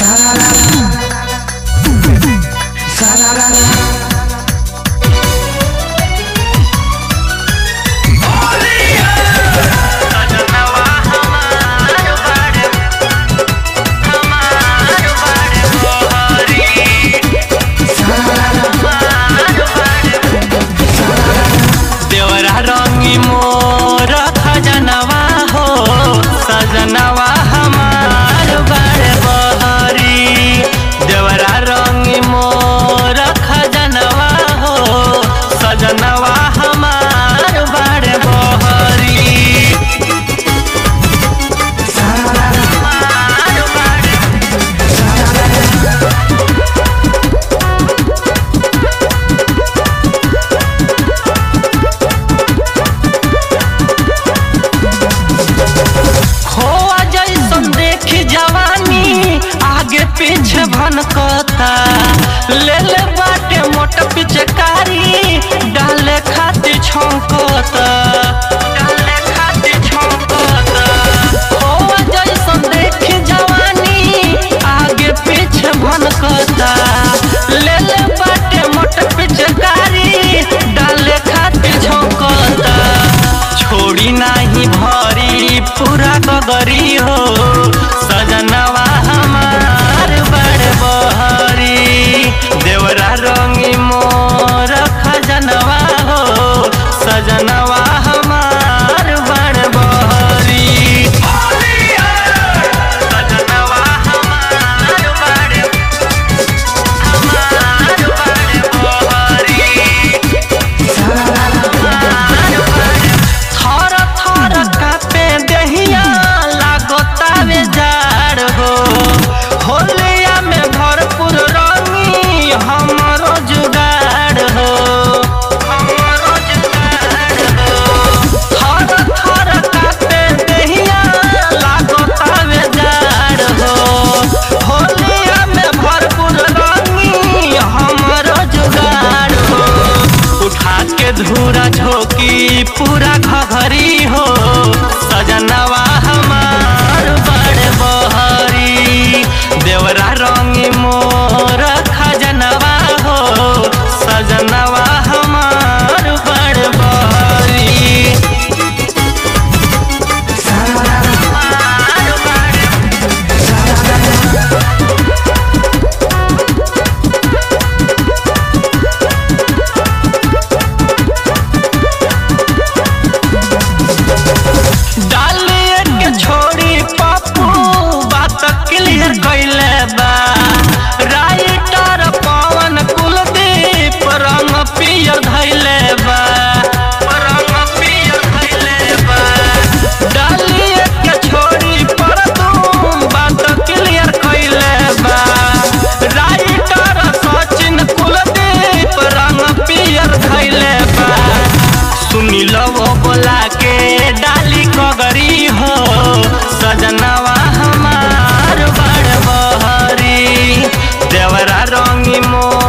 रंगी मोर खजनवा हो सजनवा हमार बड़े बहरी। देवरा रंगी मोर खजनवा हो सजनवा हमार बड़े बहरी। पीछे भनकता ले ले बाटे मोट पिचकारी डाले खाती छौंकता हो जैसन देखी जवानी आगे पीछे भनकता ले ले बाटे मोट पिचकारी डाले खाती छौंकता। छोड़ी नाही भरी पूरा गगरी हो सजनवा हमार बड़े बहरी। देवरा रंगी मोर खजनवा हो सजनवा हमार बड़े बहरी। सजनवा हमार बड़े बहरी। थर थर कापे देहिया लागतावे जाड़ हो। होलिया में भरपूर रंगी हमरो जुगाड़ हो। थर थर कापे देहिया लागतावे जाड़ हो। होलिया में भरपूर रंगी हमरो जुगाड़ हो। उठा के धूरा झोंकी पूरा घघरी हो सजनवा हमार बड़े बहरी। देवरा रंगी मोर खजनवा हो सजनवा हमार बड़े बहरी। डालिए के छोड़ी पप्पू बात क्लियर कइले बा। राइटर पवन कुलदीप रंग पियर धइले बा। डालिए के छोड़ी परतू बात क्लियर कइले बा। राइटर सचिन कुलदीप रंग पियर धइले बा। सुनी लो बोला के डाली कगरी हो सजनवा हमार बड़े बहरी। देवरा रंगी मोर